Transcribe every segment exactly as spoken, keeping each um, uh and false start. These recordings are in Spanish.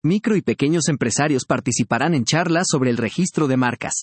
micro y pequeños empresarios participarán en charlas sobre el registro de marcas.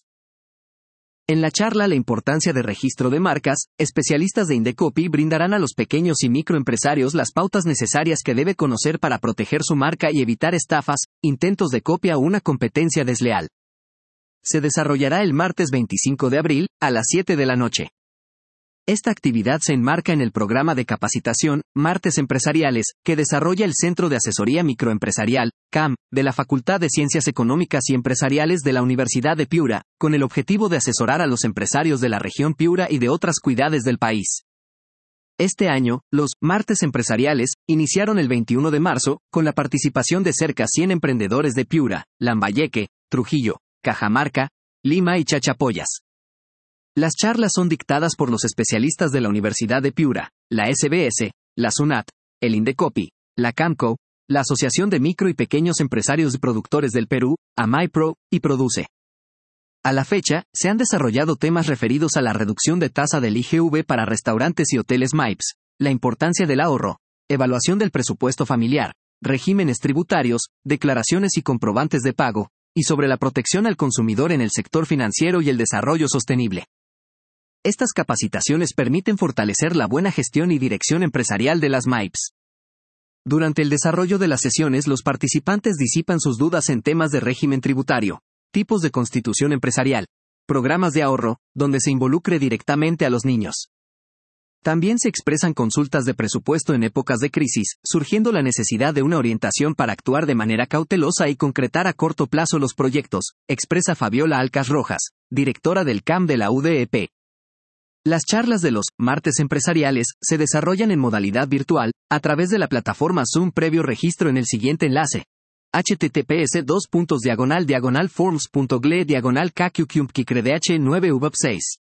En la charla La importancia de registro de marcas, especialistas de Indecopi brindarán a los pequeños y microempresarios las pautas necesarias que debe conocer para proteger su marca y evitar estafas, intentos de copia o una competencia desleal. Se desarrollará el martes veinticinco de abril, a las siete de la noche. Esta actividad se enmarca en el programa de capacitación, Martes Empresariales, que desarrolla el Centro de Asesoría Microempresarial, C A M, de la Facultad de Ciencias Económicas y Empresariales de la Universidad de Piura, con el objetivo de asesorar a los empresarios de la región Piura y de otras ciudades del país. Este año, los Martes Empresariales iniciaron el veintiuno de marzo, con la participación de cerca cien emprendedores de Piura, Lambayeque, Trujillo, Cajamarca, Lima y Chachapoyas. Las charlas son dictadas por los especialistas de la Universidad de Piura, la S B S, la SUNAT, el Indecopi, la CAMCO, la Asociación de Micro y Pequeños Empresarios y Productores del Perú, AMAIPRO, y Produce. A la fecha, se han desarrollado temas referidos a la reducción de tasa del I G V para restaurantes y hoteles MAIPS, la importancia del ahorro, evaluación del presupuesto familiar, regímenes tributarios, declaraciones y comprobantes de pago, y sobre la protección al consumidor en el sector financiero y el desarrollo sostenible. Estas capacitaciones permiten fortalecer la buena gestión y dirección empresarial de las MAIPS. Durante el desarrollo de las sesiones, los participantes disipan sus dudas en temas de régimen tributario, tipos de constitución empresarial, programas de ahorro, donde se involucre directamente a los niños. También se expresan consultas de presupuesto en épocas de crisis, surgiendo la necesidad de una orientación para actuar de manera cautelosa y concretar a corto plazo los proyectos, expresa Fabiola Alcas Rojas, directora del C A M de la U D E P. Las charlas de los Martes Empresariales se desarrollan en modalidad virtual, a través de la plataforma Zoom previo registro en el siguiente enlace. https dos puntos diagonal diagonal forms punto gle diagonal kqqmpkicredh nueve v seis